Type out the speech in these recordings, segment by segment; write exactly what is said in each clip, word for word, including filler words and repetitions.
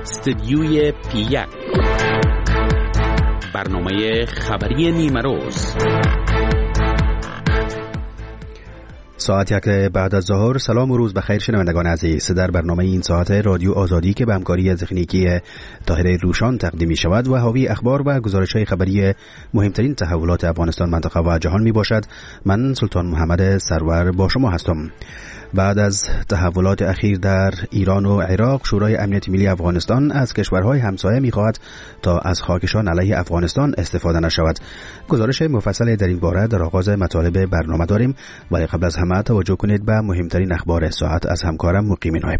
استدیوی پی یک، برنامه خبری نیمه روز. ساعت یک بعد از ظهر. سلام و روز بخیر شنوندگان عزیز. در برنامه این ساعت رادیو آزادی که به همکاری تکنیکی طاهر روشان تقدیم می شود و حاوی اخبار و گزارش‌های خبری مهمترین تحولات افغانستان، منطقه و جهان می باشد. من سلطان محمد سرور با شما هستم. بعد از تحولات اخیر در ایران و عراق، شورای امنیت ملی افغانستان از کشورهای همسایه می‌خواهد تا از خاکشان علیه افغانستان استفاده نشود. گزارش مفصل در این باره در آغاز مطالب برنامه داریم، ولی قبل از همه توجه کنید به مهمترین اخبار ساعت از همکارم مقیم نایب.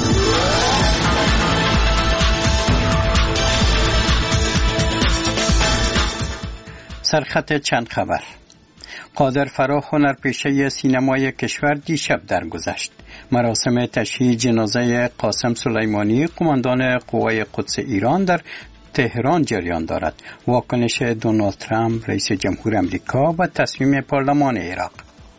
سرخط چند خبر. قادر فراخ، هنرپیشه سینمای کشور، دیشب درگذشت. مراسم تشییع جنازه قاسم سلیمانی، قماندان قوای قدس ایران، در تهران جریان دارد. واکنش دونالد ترامپ رئیس جمهور آمریکا و تصمیم پارلمان عراق.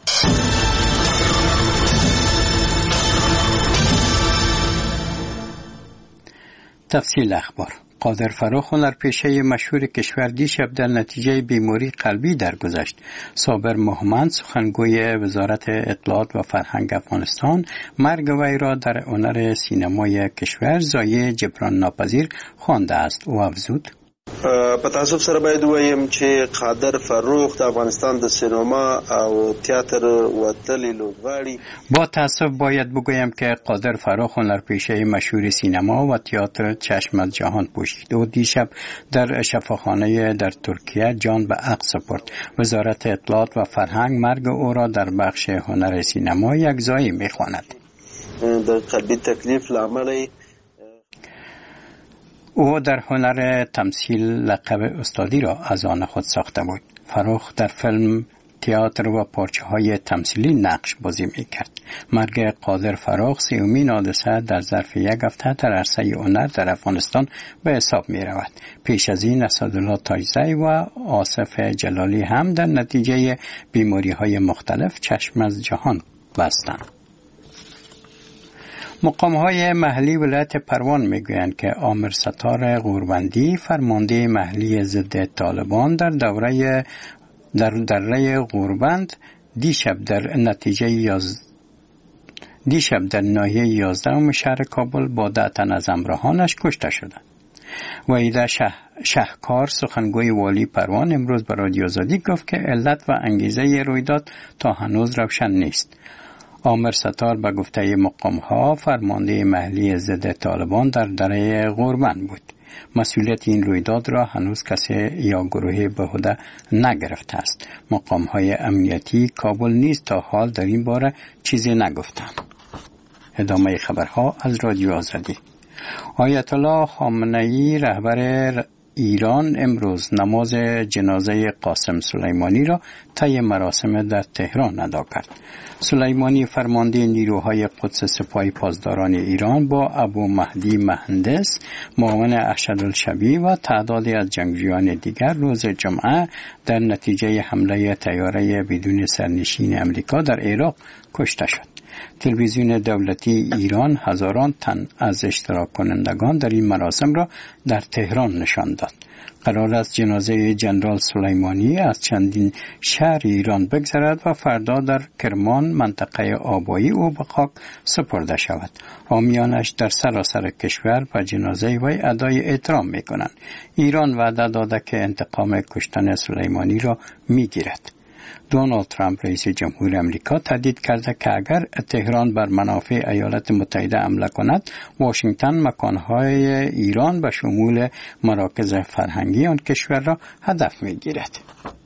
تفصیل اخبار. قادر فراخ، هنرپیشه مشهور کشور، دیشب در نتیجه بیماری قلبی درگذشت. صابر محمد، سخنگوی وزارت اطلاعات و فرهنگ افغانستان، مرگ وی را در هنر سینمای کشور ضایع جبران ناپذیر خوانده است. او افزود: په تاسف سره باید وایم چې قادر فراخ د افغانستان د سینما او تئاتر وتلی لوبغاړي. با تاسف باید بگویم که قادر فراخ، هنرپیشه مشهور سینما و تئاتر، چشم از جهان پوشید. او دیشب در شفاخانه در ترکیه جان به عقل سپرد. وزارت اطلاعات و فرهنگ مرگ او را در بخش هنر سینما یکجایی می‌خواند. د قلبی تکلیف لامل او در هنر تمثیل لقب استادی را از آن خود ساخته بود. فراخ در فیلم، تئاتر و پارچه‌های تمثیلی نقش بازی می‌کرد. مرگ قادر فراخ سیومین حادثه در ظرف یک هفته در عرصه هنر در افغانستان به حساب می‌رود. پیش از این اسدالله تاجزی و آصف جلالی هم در نتیجه بیماری‌های مختلف چشم از جهان بستند. مقام‌های محلی ولایت پروان میگویند که عامر ستار غوربندی، فرمانده محلی ضد طالبان در دوره در دره غوربند، دیشب در نتیجه یاز دیشب در ناحیه یازدهم شهر کابل با ده تن از همراهانش کشته شدند. وحیده شه... شهکار، سخنگوی والی پروان، امروز به رادیو آزادی گفت که علت و انگیزه رویداد تا هنوز روشن نیست. عامر ستار به گفته مقام‌ها فرمانده محلی ضد طالبان در دره غوربند بود. مسئولیت این رویداد را هنوز کسی یا گروهی به عهده نگرفته است. مقام‌های امنیتی کابل نیز تا حال در این باره چیزی نگفتند. ادامه خبرها از رادیو آزادی. آیت الله خامنه‌ای، رهبر ایران، امروز نماز جنازه قاسم سلیمانی را طی مراسم در تهران ادا کرد. سلیمانی فرمانده نیروهای قدس سپاه پاسداران ایران با ابو مهدی مهندس، معاون ارشدالشبی و تعدادی از جنگجویان دیگر روز جمعه در نتیجه حمله طیاره بدون سرنشین امریکا در عراق کشته شد. تلویزیون دولتی ایران هزاران تن از اشتراک کنندگان در این مراسم را در تهران نشان داد. قرار است جنازه جنرال سلیمانی از چندین شهر ایران بگذرد و فردا در کرمان، منطقه آبایی او، به خاک سپرده شود. حامیانش در سراسر کشور به جنازه وی ادای احترام می‌کنند. ایران وعده داده که انتقام کشتن سلیمانی را می‌گیرد. دونالد ترامپ رئیس جمهور آمریکا تهدید کرده که اگر تهران بر منافع ایالات متحده حمله کند، واشنگتن مکانهای ایران به شمول مراکز فرهنگی آن کشور را هدف می‌گیرد.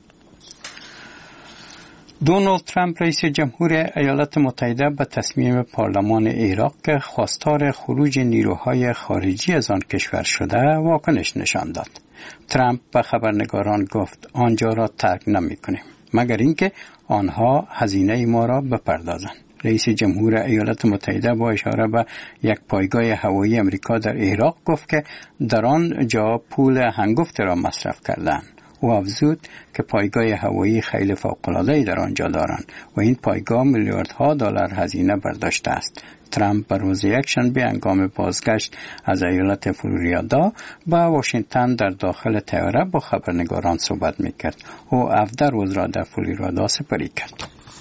دونالد ترامپ رئیس جمهور ایالات متحده به تصمیم پارلمان عراق که خواستار خروج نیروهای خارجی از آن کشور شده واکنش نشان داد. ترامپ به خبرنگاران گفت آنجا را ترک نمی‌کنیم مگر اینکه آنها هزینه ما را بپردازند. رئیس جمهور ایالات متحده با اشاره به یک پایگاه هوایی امریکا در عراق گفت که در آن جا پول هنگفت را مصرف کردند. او افزود که پایگاه هوایی خیلی فوق‌العاده‌ای در آنجا دارند و این پایگاه میلیاردها دلار هزینه برداشته است. ترامپ به روز یکشنبه هنگام بازگشت از ایالت فلوریدا به واشنگتن در داخل طیاره با خبرنگاران صحبت میکرد. او هفده روز را در فلوریدا سپری کرد.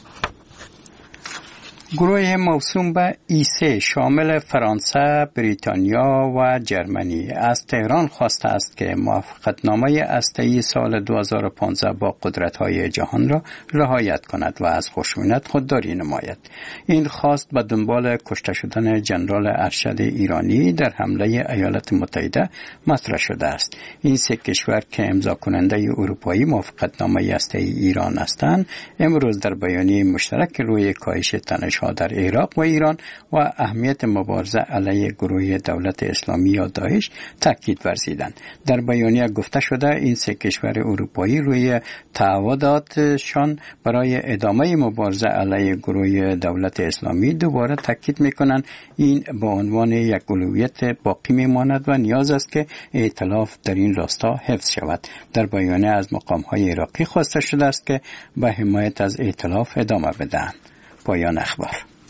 گروه موسوم به ای سه شامل فرانسه، بریتانیا و جرمنی از تهران خواسته است که موافقتنامه هسته‌ای سال دو هزار و پانزده با قدرت‌های جهان را رعایت کند و از خشونت خودداری نماید. این خواست به دنبال کشته شدن ژنرال ارشد ایرانی در حمله ایالات متحده مطرح شده است. این سه کشور که امضا کننده اروپایی موافقتنامه هسته‌ای ایران هستند، امروز در بیانیه مشترک روی کاهش تنش در عراق و ایران و اهمیت مبارزه علیه گروه دولت اسلامی یا داعش تاکید ورزیدند. در بیانیه گفته شده این سه کشور اروپایی روی تعهداتشان برای ادامه مبارزه علیه گروه دولت اسلامی دوباره تاکید میکنند. این به عنوان یک اولویت باقی میماند و نیاز است که ائتلاف در این راستا حفظ شود. در بیانیه از مقام‌های عراقی خواسته شده است که به حمایت از ائتلاف ادامه بدهند. پایان اخبار.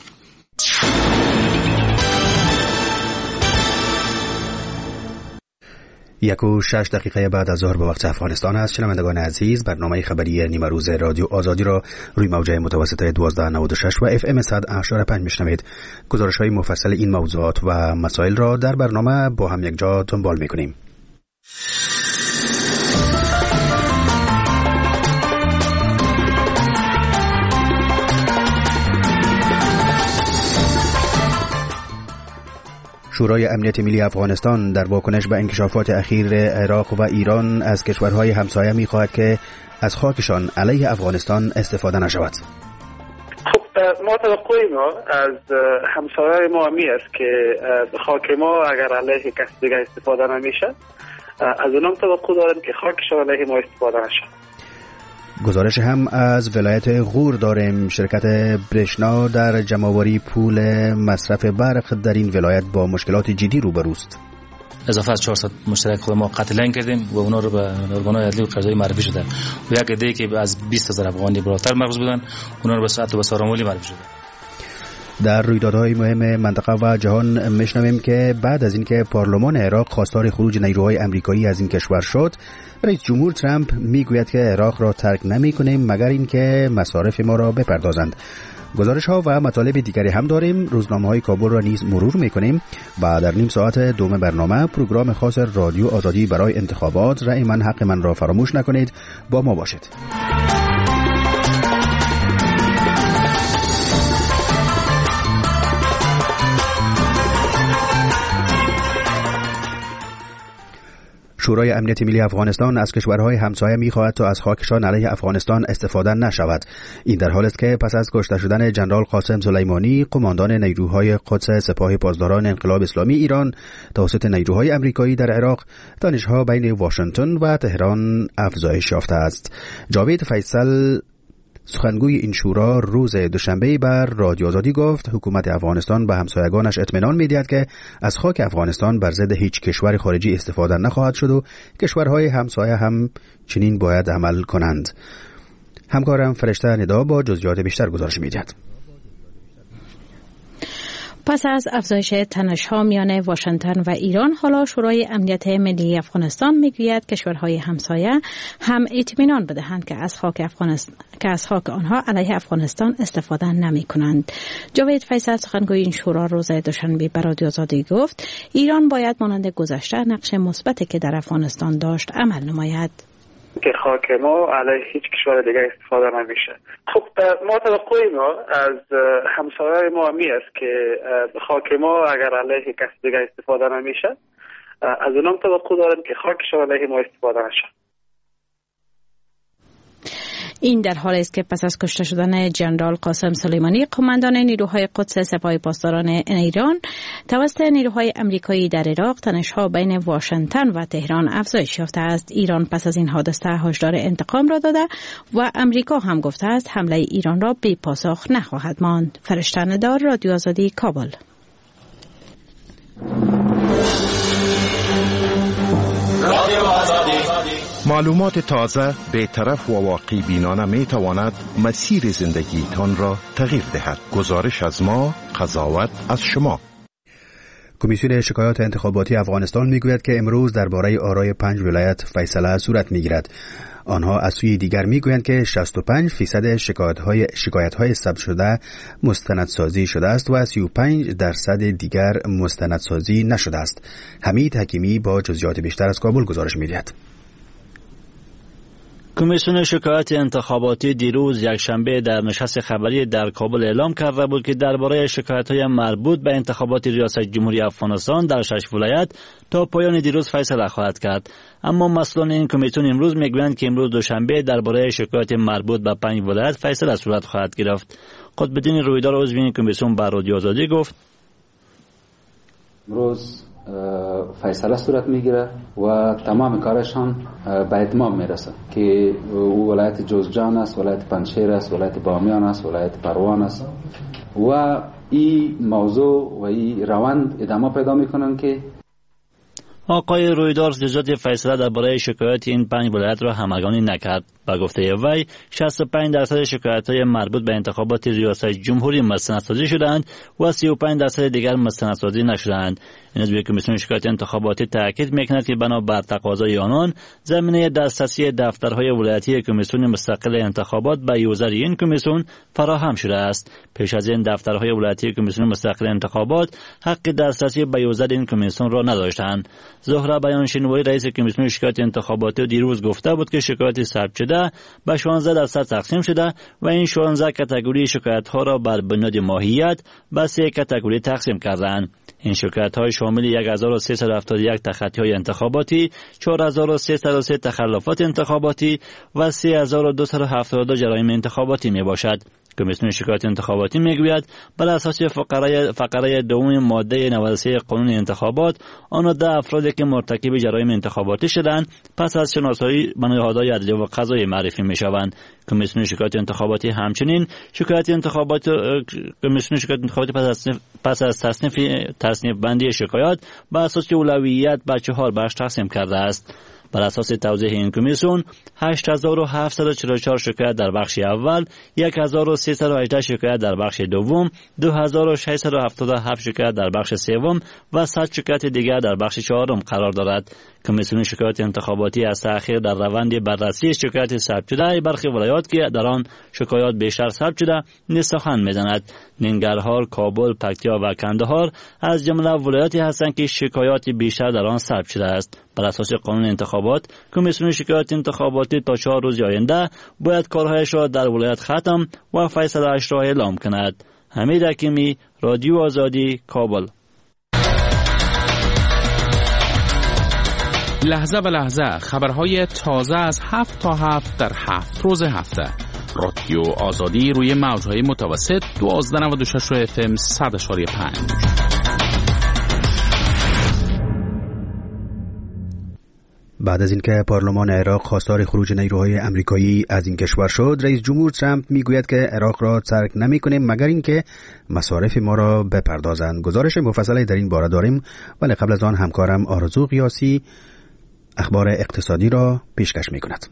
یک و شش دقیقه بعد از ظهر به وقت افغانستان است. شنوندگان عزیز، برنامه خبری نیمه روز رادیو آزادی را روی موجه متوسط دوازده نود و شش و اف ام صد و هشت و پنج میشنوید. گزارش های مفصل این موضوعات و مسائل را در برنامه با هم یک جا دنبال میکنیم. شورای امنیت ملی افغانستان در واکنش به انکشافات اخیر عراق و ایران از کشورهای همسایه می‌خواهد که از خاکشان علیه افغانستان استفاده نشود. خب ما توقع ما از همسایه ما می است که خاک ما اگر علیه کس دیگه استفاده نمیشه، از اونم توقع داریم که خاکشان علیه ما استفاده نشه. گزارش هم از ولایت غور داریم. شرکت برشنا در جمع‌آوری پول مصرف برق در این ولایت با مشکلات جدی روبروست. اضافه از چهارصد مشترک خود ما قتل عین کردیم و اونا رو به ارگان‌های عدلی و قضایی معرفی شده و یک عده که از بیست هزار افغانی بالاتر مغز بودن اونا رو به ساعت و به سارامولی معرفی شده. در رویدادهای مهم منطقه و جهان میشنویم که بعد از اینکه پارلمان عراق خواستار خروج نیروهای آمریکایی از این کشور شد، رئیس جمهور ترامپ میگوید که عراق را ترک نمی‌کنیم مگر اینکه مصارف ما را بپردازند. گزارش ها و مطالب دیگری هم داریم. روزنامه های کابل را نیز مرور میکنیم و در نیم ساعت دوم برنامه پروگرام خاص رادیو آزادی برای انتخابات رأی من حق من را فراموش نکنید. با ما باشید. شورای امنیت ملی افغانستان از کشورهای همسایه می‌خواهد تا از خاکشان علیه افغانستان استفاده نشود. این در حالی است که پس از کشته شدن جنرال قاسم سلیمانی، قماندان نیروهای قدس سپاه پاسداران انقلاب اسلامی ایران توسط نیروهای آمریکایی در عراق، تنش‌ها بین واشنگتن و تهران افزایش یافته است. جاوید فیصل سخنگوی این شورا روز دوشنبه بر رادیو آزادی گفت حکومت افغانستان به همسایگانش اطمینان می‌دهد که از خاک افغانستان بر ضد هیچ کشور خارجی استفاده نخواهد شد و کشورهای همسایه هم چنین باید عمل کنند. همکارم فرشته ندا با جزئیات بیشتر گزارش می‌دهد. پس از افزایش تنش‌ها میان واشنگتن و ایران، حالا شورای امنیت ملی افغانستان میگوید کشورهای همسایه هم اطمینان بدهند که از خاک افغانستان که از خاک آنها علیه افغانستان استفاده نمی‌کنند. جاوید فیصل سخنگوی این شورا روز دوشنبه به رادیو آزادی گفت ایران باید مانند گذشته نقش مثبتی که در افغانستان داشت عمل نماید. که خاک ما علیه هیچ کشور دیگه استفاده نمیشه. خب ما توقع ما از همسایه ما می است که خاک ما اگر علیه کس دیگه استفاده نمیشه، از اونم توقع داریم که خاکشان علیه ما استفاده نشه. این در حالی است که پس از کشته شدن جنرال قاسم سلیمانی، قماندان نیروهای قدس سپاه پاسداران ایران توسط نیروهای آمریکایی در عراق، تنش‌ها بین واشنگتن و تهران افزایش یافته است. ایران پس از این حادثه هشدار انتقام را داده و آمریکا هم گفته است حمله ایران را بی پاسخ نخواهد ماند. فرشته ندار، رادیو آزادی، کابل. معلومات تازه، بی‌طرف و واقعی بینانه می تواند مسیر زندگیتان را تغییر دهد. گزارش از ما قضاوت از شما. کمیسیون شکایات انتخاباتی افغانستان میگوید که امروز درباره آرای پنج ولایت فیصله صورت میگیرد. آنها از سوی دیگر میگویند که شصت و پنج فیصد شکایت‌های شکایت‌های ثبت شده مستندسازی شده است و سی و پنج درصد دیگر مستندسازی نشده است. حمید حکیمی با جزئیات بیشتر از کابل گزارش می‌دهد. کمیسیون شکایات انتخاباتی دیروز یکشنبه در نشست خبری در کابل اعلام کرده بود که درباره شکایت‌های مربوط به انتخابات ریاست جمهوری افغانستان در شش ولایت تا پایان دیروز فیصله خواهد کرد. اما مسئولان این کمیسیون امروز میگویند که امروز دوشنبه درباره شکایت مربوط به پنج ولایت فیصله صورت خواهد گرفت. قطب‌الدین رویدار عضو این کمیسیون به رادیو آزادی گفت: امروز فیصله صورت میگیره و تمام کارشان به اتمام میرسه که ولایت جوزجان است، ولایت پنجشیر است، ولایت بامیان است، ولایت پروان است و این موضوع و این روند ادامه پیدا میکنن که آقای رویدار جزئیات فیصله درباره شکایات این پنج ولایت را همگانی نکرد. با گفته وی شصت و پنج درصد شکایت‌های مربوط به انتخابات ریاست جمهوری مستندسازی شدند و سی و پنج درصد دیگر مستندسازی نشدند. این از کمیسیون شکایات انتخاباتی تاکید می‌کند که بنابر تقاضای آنان زمینه دسترسی دفترهای ولایتی کمیسیون مستقل انتخابات به یوزر این کمیسیون فراهم شده است. پیش از این دفترهای ولایتی کمیسیون مستقل انتخابات حق دسترسی به یوزر این کمیسیون را نداشتند. زهره بیانشینوایی رئیس کمیسیون شکایات انتخاباتی دیروز گفته بود که شکایات ثبت شده به شانزده درصد تقسیم شده و این شانزده کاتگوری شکایت ها را بر بنیاد ماهیت به سه کاتگوری تقسیم کردند. این شکایت های شامل یک هزار و سیصد و هفتاد و یک تخطی های انتخاباتی، چهار هزار و سیصد و سه تخلفات انتخاباتی و سه هزار و دویست و هفتاد و دو جرایم انتخاباتی می باشد. کمیسیون شکایات انتخاباتی میگوید بر اساس فقره فقره دوم ماده نود و سه قانون انتخابات آن ده افرادی که مرتکب جرایم انتخاباتی شدند پس از شناسایی به نهادهای عدلیه و قضایی معرفی میشوند. کمیسیون شکایات انتخاباتی همچنین شکایات انتخاباتی کمیسیون شکایات انتخاباتی پس از پس از تصنیف تصنیف بندی شکایات بر اساس اولویت به چهار بخش تقسیم کرده است. بر اساس توضیح این کمیسیون هشت هزار و هفتصد و چهل و چهار شکایت در بخش اول، یک هزار و سیصد و هجده شکایت در بخش دوم، دو هزار و ششصد و هفتاد و هفت شکایت در بخش سوم و صد شکایت دیگر در بخش چهارم قرار دارد. کمیسیون شکایات انتخاباتی از تأخیر در روند بررسی شکایت ثبت شده برخی ولایات که در آن شکایات بیشتر ثبت شده نیز سخن می‌زند. ننگرهار، کابل، پکتیا و کندهار از جمله ولایاتی هستند که شکایات بیشتر در آن ثبت شده است. بر اساس قانون انتخابات کمیسیون شکایات انتخاباتی تا چهار روز آینده باید کارهایش را در ولایت ختم و فیصله‌اش را اعلام کند. حمید حکیمی، رادیو آزادی، کابل. لحظه به لحظه خبرهای تازه از هفت تا هفت در هفت روز هفته. رادیو آزادی روی موجهای متوسط دوازده نود و شش اف ام صد اشاری پنج. بعد از اینکه پارلمان عراق خواستار خروج نیروهای آمریکایی از این کشور شد، رئیس جمهور ترامپ میگوید که عراق را ترک نمی‌کنیم مگر اینکه مصارف ما را بپردازند. گزارش مفصلی در این باره داریم، ولی قبل از آن همکارم آرزو قیاسی اخبار اقتصادی را پیشکش می‌کند.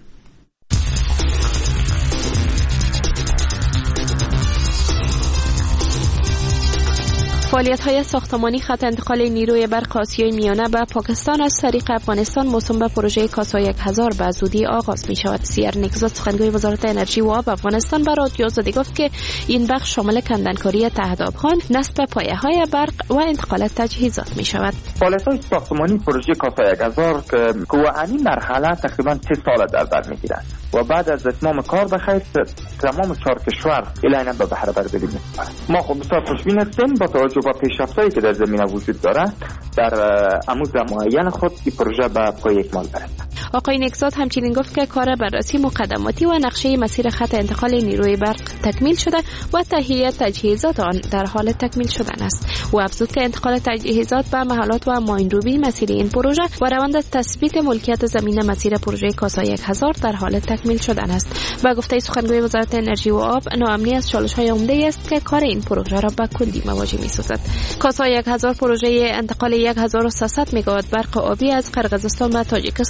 فعالیت‌های ساختمانی خط انتقال نیروی برق آسیای میانه به پاکستان از طریق افغانستان موسوم به پروژه کاسا یک هزار به زودی آغاز می‌شود. سیر نکزاد سخنگوی وزارت انرژی و آب افغانستان به رادیو آزادی گفت که این بخش شامل کندنکاری تحت آبخوان، نصب پایه‌های برق و انتقال تجهیزات می‌شود. فعالیت‌های ساختمانی پروژه کاسا یک هزار که کوهانی مرحله تقریباً سه سال در بر می‌گیرد و بعد از اتمام کار بخیر تمام چهار کشور الان به بهره برداری می‌کنند. ما خب بسیار خوشبین هستیم با توجه به پیشرفت‌هایی که در زمینه وجود دارد در عمود معین خود این پروژه به پای اکمال برسد. آقای نکزاد همچنین گفت که کار بررسی مقدماتی و نقشه مسیر خط انتقال نیروی برق تکمیل شده و تهیه تجهیزات آن در حال تکمیل شدن است و افزود که انتقال تجهیزات به محلات و مایندوبی مسیر این پروژه و روند تثبیت ملکیت زمین مسیر پروژه کاسا یک هزار در حال تکمیل شدن است. با گفته سخنگوی وزارت انرژی و آب، ناامنی از چالش‌های عمده است که کار این پروژه را به کندی مواجه می‌سازد. کاسا یک هزار پروژه انتقال یک هزار و سیصد مگاوات برق آبی از قرقیزستان به تاجیکستان از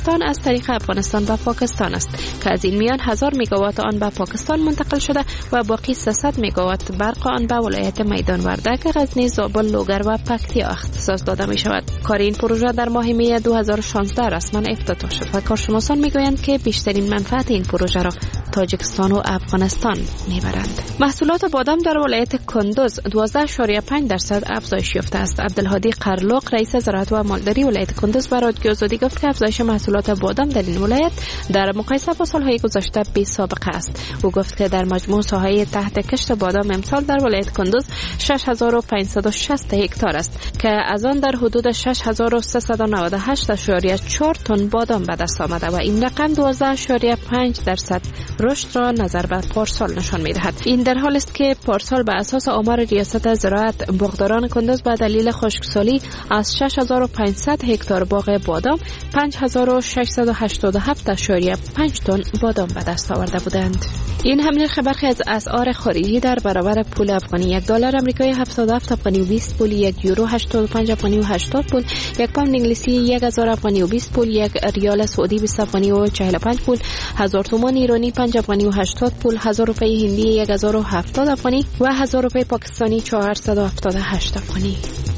طریق افغانستان به پاکستان است که از این میان هزار مگاوات آن به پاکستان منتقل شده و باقی سیصد مگاوات برق آن به ولایت میدان وردک، غزنی، زابل، لوگر و پکتیا اختصاص داده می شود. کار این پروژه در ماه می دو هزار و شانزده رسما افتتاح شد و کارشناسان میگویند که بیشترین منفعت این پروژه را تاجیکستان و افغانستان میبرند. محصولات بادام در ولایت کندوز دوازده اشاریه پنج درصد افزایش یافته است. عبدالهادی قرلوق رئیس زراعت و مالداری ولایت کندوز به رادیو آزادی گفت که افزایش محصولات بادام در این ولایت در مقایسه با سالهای گذشته بی سابقه است. او گفت که در مجموع ساحه تحت کشت بادام امسال در ولایت کندوز شش هزار و پانصد و شصت هکتار است که از آن در حدود شش هزار و سیصد و نود و هشت اشاریه چهار تن بادام به دست آمده و این رقم دوازده اشاریه پنج درصد رشد را نظر به پارسال نشان می‌دهد. این در حال است که پارسال به اساس آمار ریاست زراعت بغداران کندوز به دلیل خشکسالی از شش هزار و پانصد هکتار باغ بادام پنج هزار و ششصد و هشتاد و هفت اشاریه پنج تن بادام به دست آورده بودند. این هم نرخ برخی از اسعار خارجی در برابر پول افغانی: یک دلار آمریکایی هفتاد و هفت افغانی و بیست پول، یک یورو هشتاد و پنج افغانی و هشتاد پول، یک پوند انگلیسی یک هزار افغانی و بیست پول، یک ریال سعودی بیست افغانی و چهل و پنج پول، هزار تومان ایرانی پنج افغانی و هشتاد پول، هزار روپیه هندی یک هزار و هفتاد افغانی و هزار روپیه پاکستانی چهارصد و هفتاد و هشت افغانی.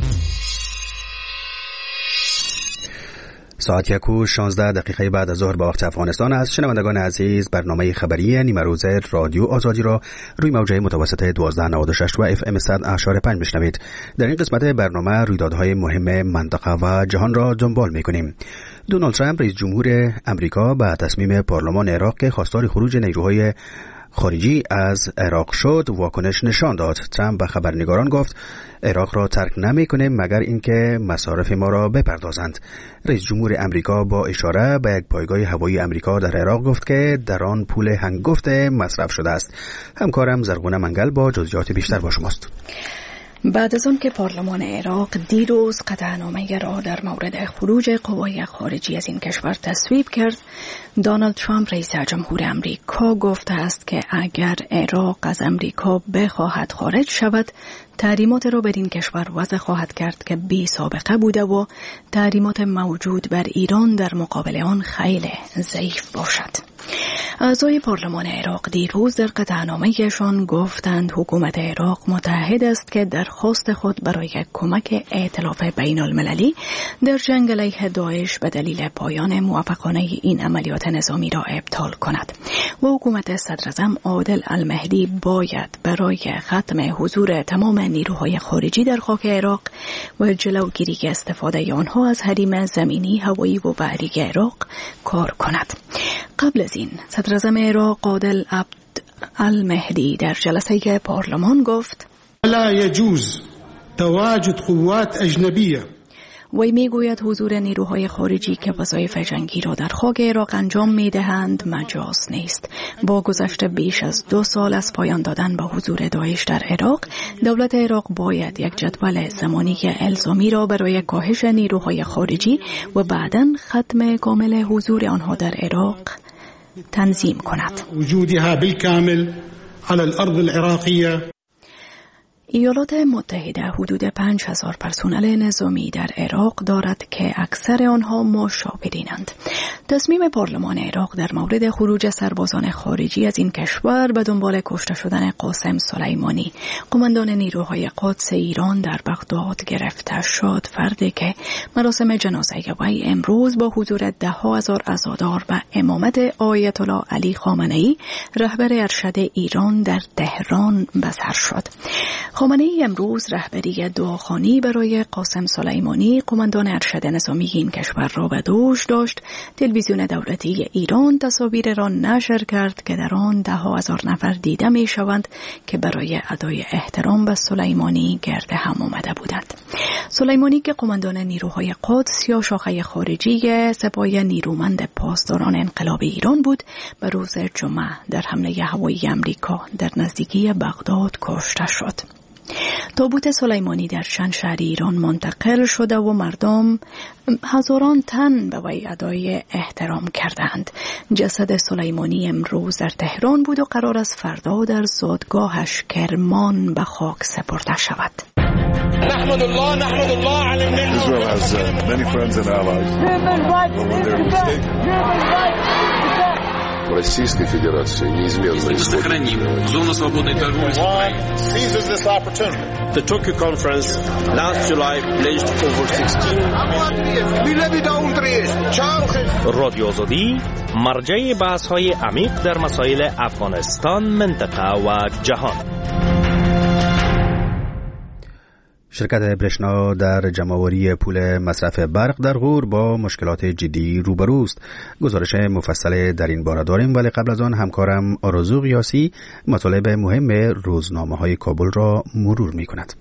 ساعت یک و شانزده دقیقه بعد از ظهر به وقت افغانستان است. شنوندگان عزیز، برنامه خبری نیمه روزه رادیو آزادی را روی موجه متوسط دوازده نود و شش و اف ام صد اشاره پنج میشنوید. در این قسمت برنامه رویدادهای مهم منطقه و جهان را دنبال میکنیم. دونالد ترامپ رئیس جمهور امریکا به تصمیم پارلمان عراق که خواستار خروج نیروهای خارجی از عراق شد واکنش نشان داد. ترامپ به خبرنگاران گفت عراق را ترک نمی کنیم مگر اینکه مصارف ما را بپردازند. رئیس جمهور امریکا با اشاره به یک پایگاه هوایی امریکا در عراق گفت که در آن پول هنگفت مصرف شده است. همکارم زرغونه منگل با جزئیات بیشتر با شماست. بعد از آن که پارلمان عراق دیروز قطعنامه را در مورد خروج قوای خارجی از این کشور تصویب کرد، دونالد ترامپ رئیس جمهور امریکا گفته است که اگر عراق از امریکا بخواهد خارج شود، تحریمات را بر این کشور وضع خواهد کرد که بی سابقه بوده و تحریمات موجود بر ایران در مقابل آن خیلی ضعیف باشد. اعضای پارلمان عراق دیروز در قطعنامه‌شان گفتند حکومت عراق متحد است که درخواست خود برای کمک ائتلاف بین المللی در جنگ علیه داعش به دلیل پایان موفقانه این عملیات نظامی را ابطال کند و حکومت صدراعظم عادل المهدی باید برای ختم حضور تمام نیروهای خارجی در خاک عراق و جلوگیری استفاده آنها از حریم زمینی، هوایی و بحری عراق کار کند. قبل از این صدراعظم عراق عادل المهدی در جلسه پارلمان گفت لا يجوز تواجد قوات اجنبیه. وی میگوید حضور نیروهای خارجی که وظایف جنگی را در خاک عراق انجام میدهند مجاز نیست. با گذشت بیش از دو سال از پایان دادن به حضور داعش در عراق، دولت عراق باید یک جدول زمانی الزامی را برای کاهش نیروهای خارجی و بعداً ختم کامل حضور آنها در عراق تنظیم کند. وجودها بالکامل على الارض العراقیه. ایالات متحده حدود پنج هزار پرسنل نظامی در عراق دارد که اکثر آنها مشاورینند. تصمیم پارلمان عراق در مورد خروج سربازان خارجی از این کشور به دنبال کشته شدن قاسم سلیمانی، قماندان نیروهای قدس ایران در بغداد گرفته شد. فردی که مراسم جنازه وی امروز با حضور ده ها هزار عزادار و امامت آیت الله علی خامنه‌ای رهبر ارشد ایران در تهران به سر شد. خامنه‌ای امروز رهبری دعاخوانی برای قاسم سلیمانی، قماندان ارشد نظامی این کشور را به دوش داشت. تلویزیون دولتی ایران تصاویر را نشر کرد که در آن ده ها هزار نفر دیده می شوند که برای ادای احترام به سلیمانی گرد هم آمده بودند. سلیمانی که قماندان نیروهای قدس یا شاخه خارجی سپاه نیرومند پاسداران انقلاب ایران بود، به روز جمعه در حمله هوایی امریکا در نزدیکی بغداد کشته شد. تابوت سلیمانی در چند شهر ایران منتقل شده و مردم هزاران تن به وی ادای احترام کردند. جسد سلیمانی امروز در تهران بود و قرار است فردا در زادگاهش کرمان به خاک سپرده شود. نحمد الله نحمد الله على النعمة. Israel has uh, many friends and allies. But when they're mistaken. Российской Федерации неизменно сохраним зону свободной торговли с Украиной. The Tokyo Conference last July pledged over sixteen. رادیو آزادی مرجع بحث‌های عمیق در مسائل افغانستان، منطقه و جهان. شرکت برشنا در جمع‌آوری پول مصرف برق در غور با مشکلات جدی روبروست. گزارش مفصل در این باره داریم، ولی قبل از آن همکارم آرزو قیاسی مطالب مهم روزنامه‌های کابل را مرور می‌کند.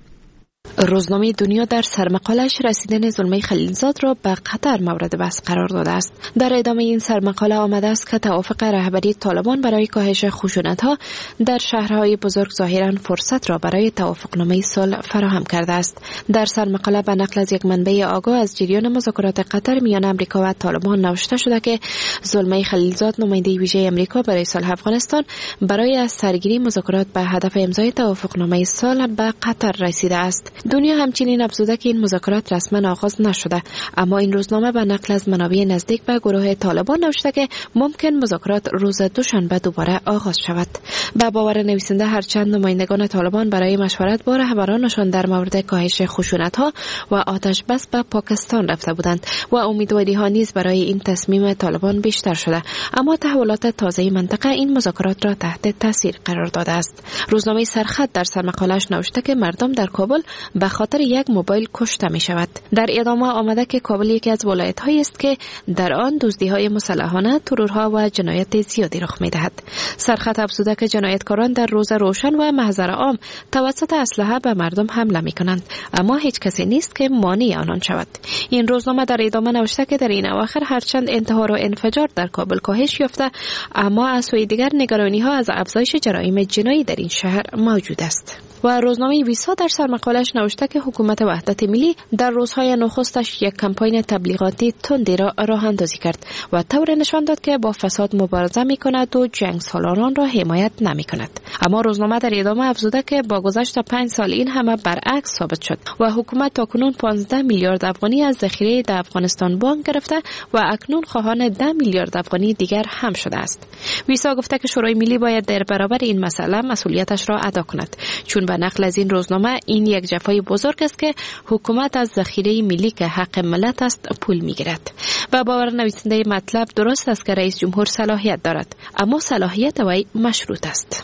روزنامه دنیا در سرمقالش رسیدن زلمه خلیلزاد را به قطر مورد بحث قرار داده است. در ادامه این سرمقاله آمده است که توافق رهبری طالبان برای کاهش خشونت‌ها در شهرهای بزرگ ظاهراً فرصت را برای توافقنامه صلح فراهم کرده است. در سرمقاله به نقل از یک منبع آگاه از جریان مذاکرات قطر میان امریکا و طالبان نوشته شده که زلمه خلیلزاد نماینده ویژه امریکا برای صلح افغانستان برای از سرگیری مذاکرات به هدف امضای توافقنامه صلح به قطر رسیده است. دنیا همچنین افزوده که این مذاکرات رسما آغاز نشده، اما این روزنامه به نقل از منابع نزدیک به گروه طالبان نوشته که ممکن مذاکرات روز دوشنبه دوباره آغاز شود. به باور نویسنده هرچند نمایندگان طالبان برای مشورت با رهبرانشان در مورد کاهش خشونت‌ها و آتش بس به پاکستان رفته بودند و امیدواری‌ها نیز برای این تصمیم طالبان بیشتر شده، اما تحولات تازه منطقه این مذاکرات را تحت تاثیر قرار داده است. روزنامه سرخط در سرمقاله‌اش نوشته که مردم در کابل به خاطر یک موبایل کشته می شود. در ادامه آمده که کابل یکی از ولایت‌هایی است که در آن دزدی‌های مسلحانه، ترورها و جنایت زیادی رخ می‌دهد. سرخط افزوده که جنایتکاران در روز روشن و محضر عام توسط اسلحه به مردم حمله می‌کنند، اما هیچ کسی نیست که مانع آنان شود. این روزنامه در ادامه نوشته که در این اواخر هرچند انتحار و انفجار در کابل کاهش یافته، اما از سوی دیگر نگرانی‌ها از افزایش جرایم جنایی در این شهر موجود است. و روزنامه ویسا در سرمقاله‌اش نوشته که حکومت وحدت ملی در روزهای نخستش یک کمپاین تبلیغاتی تندی را راه اندازی کرد و طور نشان داد که با فساد مبارزه می‌کند و جنگ سالاران را حمایت نمی‌کند. اما روزنامه در ادامه افزوده که با گذشت پنج سال این همه برعکس ثابت شد و حکومت تاکنون پانزده میلیارد افغانی از ذخیره در افغانستان بانک گرفته و اکنون خواهان ده میلیارد افغانی دیگر هم شده است. ویسا گفته که شورای ملی باید در برابر این مسئله مسئولیتش را ادا کند، چون به نقل از این روزنامه این یک جفای بزرگ است که حکومت از ذخیره ملی که حق ملت است پول میگیرد. و باور نویسنده مطلب درست است که رئیس جمهور صلاحیت دارد، اما صلاحیت وی مشروط است.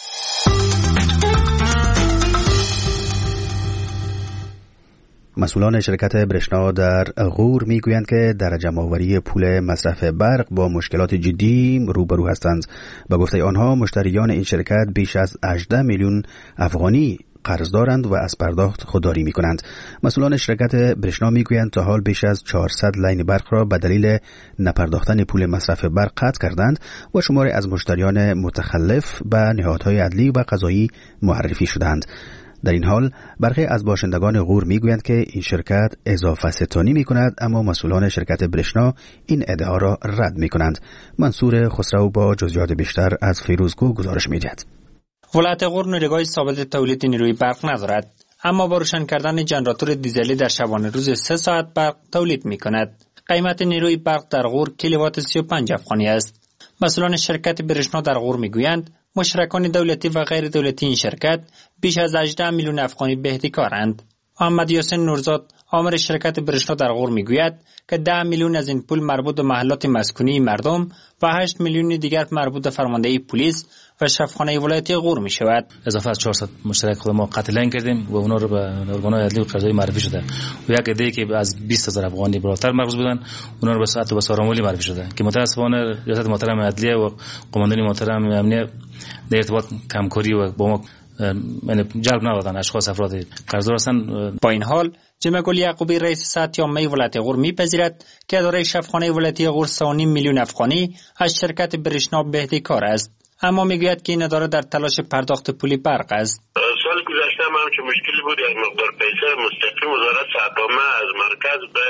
مسئولان شرکت برشنا در غور میگویند که در جمع‌آوری پول مصرف برق با مشکلات جدی روبرو هستند. با گفته آنها مشتریان این شرکت بیش از هجده میلیون افغانی قرض دارند و از پرداخت خودداری میکنند. مسئولان شرکت برشنا میگویند تا حال بیش از چهارصد لاین برق را به دلیل نپرداختن پول مصرف برق قطع کردند و شماری از مشتریان متخلف به نهادهای عدلی و قضایی معرفی شدند. در این حال برخی از باشندگان غور میگویند که این شرکت اضافه ستانی میکند، اما مسئولان شرکت برشنا این ادعا را رد میکنند. منصور خسرو با جزئیات بیشتر از فیروزگو گزارش میدهد. ولایت غور نیروگاه ثابت تولید نیروی برق ندارد، اما با روشن کردن ژنراتور دیزلی در شبانه روز سه ساعت برق تولید میکند. قیمت نیروی برق در غور کیلووات سی و پنج افغانی است. مسئولان شرکت برشنا در غور میگویند مشترکان دولتی و غیر دولتی این شرکت بیش از هجده میلیون افغانی به احتکارند. محمد یاسین نورزاد آمر شرکت برشنا در غور میگوید که ده میلیون از این پول مربوط به محلات مسکونی مردم و هشت میلیون دیگر مربوط به فرماندهی پلیس و شفاخانه ولایتی غور می شود. اضافه از چهارصد مشترک خود ما قتل عین کردیم و اونا رو به ارگان‌های عدلی و قضایی معرفی شده و یک عده‌ای که از بیست هزار افغانی بالاتر مربوط بودن اونا رو به ساعت و به سارامولی معرفی شده که متأسفانه ریاست محترم عدلیه و قماندانی محترم امنیه در ارتباط کمکاری و با ما یعنی جلب نوادن اشخاص افراد قرضدار هستند. با این حال جمع گل یعقوبی رئیس سطح عامه ولایت غور میپذیرد که اداره شفاخانه ولایتی غور سه و نیم میلیون افغانی از شرکت برشنا به احتکار است، اما میگوید که این اداره در تلاش پرداخت پول برق است. سال گذشته هم همچه مشکلی بود، یک مقدار پیسه مستقیم وزارت صحت عامه از مرکز به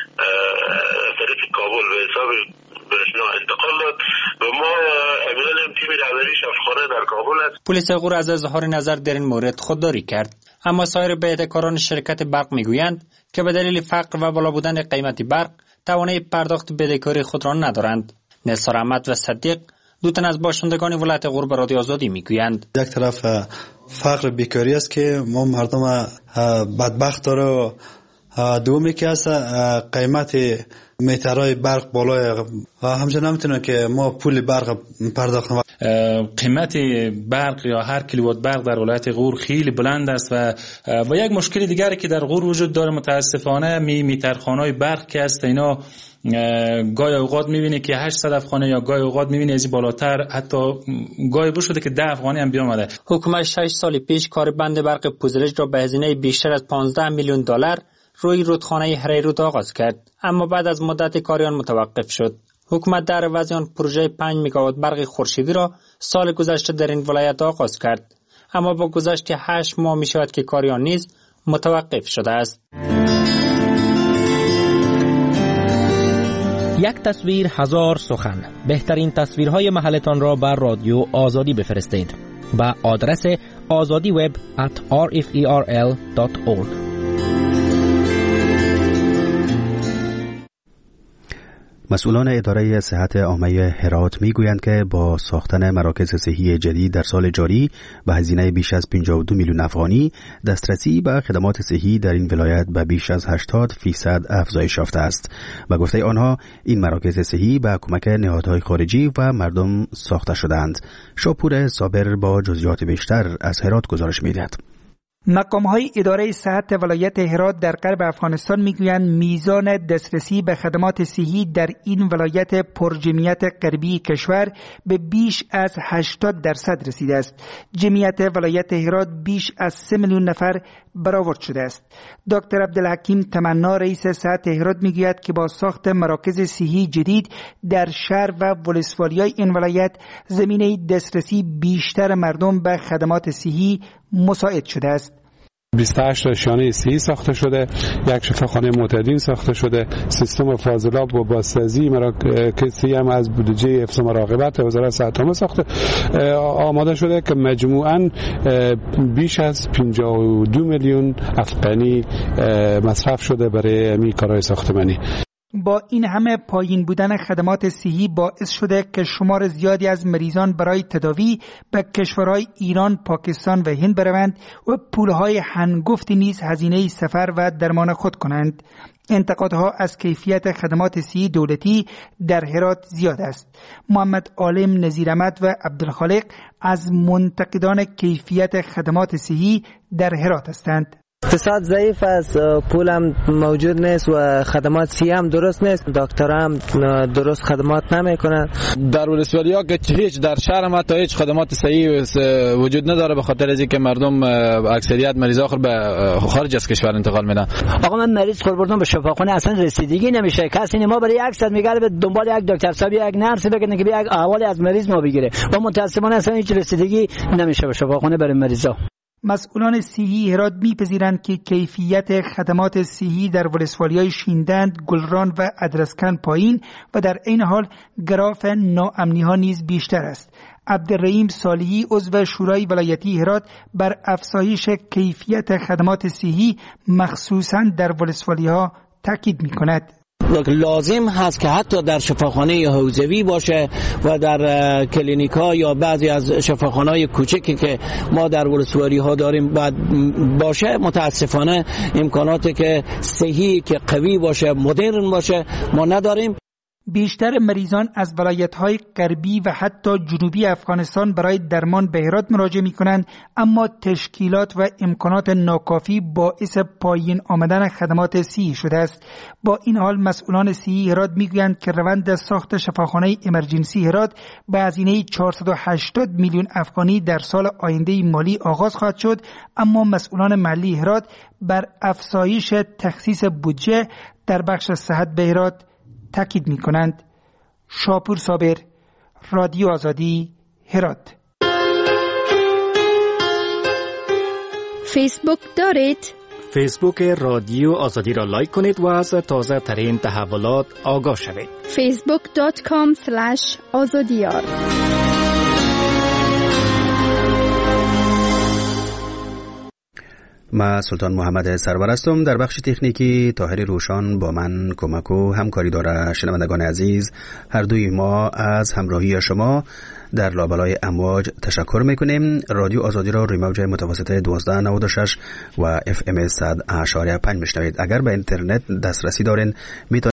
طرف کابل به حساب برشنا انتقال داد و ما امیدواریم تیم رهبری شفاخانه در کابل است. پلیس غور از اظهار نظر در این مورد خودداری کرد، اما سایر بدهکاران شرکت برق میگویند که به دلیل فقر و بالا بودن قیمت برق توانایی پرداخت بدهکاری خود را ندارند. نثار احمد و صدیق دو تن از باشندگان ولایت غور به رادیو آزادی میگویند یک طرف فقر بیکاری است که ما مردم بدبخت داره، دومی که است قیمت میترهای برق بالای همچنین نمیتونن که ما پول برق پرداخت کنیم. قیمت برق یا هر کیلووات برق در ولایت غور خیلی بلند است و و یک مشکل دیگری که در غور وجود داره متاسفانه می میترخانه‌های برق که است اینا گاهی اوقات میبینی که هشتصد افغانی یا گاهی اوقات میبینی از بالاتر حتی گاهی بو شده که ده افغانی هم بیامده. حکومت شش سال پیش کار بند برق پوزرج را به هزینه بیشتر از پانزده میلیون دلار روی رودخانه هریرود آغاز کرد، اما بعد از مدت کار آن متوقف شد. حکومت در عوض آن پروژه پنج مگاوات برق خورشیدی را سال گذشته در این ولایت آغاز کرد، اما با گذشت هشت ماه می شود که کار آن نیز متوقف شده است. یک تصویر هزار سخن. بهترین تصویرهای محلتان را بر رادیو آزادی بفرستید با آدرس آزادی وب ات آر اف ای آر ال دات اورگ. مسئولان اداره صحت عامه هرات میگویند که با ساختن مراکز صحی جدید در سال جاری به هزینه بیش از پنجاه و دو میلیون افغانی دسترسی به خدمات صحی در این ولایت به بیش از هشتاد فیصد افزایش یافته است. به گفته آنها این مراکز صحی به کمک نهادهای خارجی و مردم ساخته شدند. شاپور صابر با جزئیات بیشتر از هرات گزارش می‌دهد. مقام‌های اداره صحت ولایت هرات در غرب افغانستان میگویند میزان دسترسی به خدمات صحی در این ولایت پرجمعیت غربی کشور به بیش از هشتاد درصد رسیده است. جمعیت ولایت هرات بیش از سه میلیون نفر برآورد شده است. دکتر عبدالحکیم تمنا رئیس صحت هرات میگوید که با ساخت مراکز صحی جدید در شهر و ولسوالی‌های این ولایت زمینه دسترسی بیشتر مردم به خدمات صحی مساعد شده است. بیست و هشت شانه صحی ساخته شده، یک شفاخانه معتادین ساخته شده، سیستم فاضلاب و بازسازی مراکز صحی هم از بودجه حفظ و مراقبت وزارت صحت عامه ساخته آماده شده که مجموعاً بیش از پنجاه و دو میلیون افغانی مصرف شده برای همین کارهای ساختمانی. با این همه پایین بودن خدمات صحی باعث شده که شمار زیادی از مریضان برای تداوی به کشورهای ایران، پاکستان و هند بروند و پولهای هنگفتی نیز هزینه سفر و درمان خود کنند. انتقادها از کیفیت خدمات صحی دولتی در هرات زیاد است. محمد عالم، نظیر احمد و عبدالخالق از منتقدان کیفیت خدمات صحی در هرات هستند. اقتصاد ضعیف است، پولم موجود نیست و خدمات صحی هم درست نیست، دکتر هم درست خدمات نمیکنند. در ولسوالی‌ها که هیچ در شهر ما تا هیچ خدمات صحی وجود نداره به خاطر از اینکه مردم اکثریت مریض آخر به خارج از کشور انتقال میدن. آقا من مریض خود بردم به شفاخانه اصلا رسیدگی نمیشه، کسی ما برای یک ساعت میگره به دنبال یک دکتر صاحب یک نرس بگن که بیا یک احوالی از مریض ما بگیره و متاسفانه اصلا هیچ رسیدگی نمیشه به شفاخانه برای مریضا. مسئولان صحی هرات می‌پذیرند که کیفیت خدمات صحی در ولسوالی‌های شیندند، گلران و ادرسکن پایین و در این حال گراف ناامنی‌ها نیز بیشتر است. عبدالرحیم صالحی عضو شورای ولایتی هرات بر افزایش کیفیت خدمات صحی مخصوصاً در ولسوالی‌ها تاکید می‌کند. لازم هست که حتی در شفاخانه حوزوی باشه و در کلینیک ها یا بعضی از شفاخانه های کوچکی که ما در ولسوالی ها داریم بعد باشه. متاسفانه امکاناتی که صحی که قوی باشه، مدرن باشه ما نداریم. بیشتر مریضان از ولایت‌های غربی و حتی جنوبی افغانستان برای درمان به هرات مراجعه می‌کنند، اما تشکیلات و امکانات ناکافی باعث پایین آمدن خدمات صحی شده است. با این حال مسئولان صحی هرات می‌گویند که روند ساخت شفاخانه امرجنسی هرات به هزینه چهارصد و هشتاد میلیون افغانی در سال آینده مالی آغاز خواهد شد، اما مسئولان محلی هرات بر افزایش تخصیص بودجه در بخش صحت به هرات تاکید می کنند. شاپور صابر، رادیو آزادی، هرات. فیسبوک دارید؟ فیسبوک رادیو آزادی را لایک کنید و از تازه ترین تحولات آگاه شوید. فیسبوک دات کام سلش آزادیار. من سلطان محمد سرور هستم. در بخش تکنیکی طاهر روشان با من کمک و همکاری داره. شنوندگان عزیز، هر دوی ما از همراهی شما در لابلای امواج تشکر میکنیم. رادیو آزادی را روی موج متوسط دوازده نود و شش و اف ام صد اشاریه پنج میشنوید. اگر به اینترنت دسترسی دارین میتونید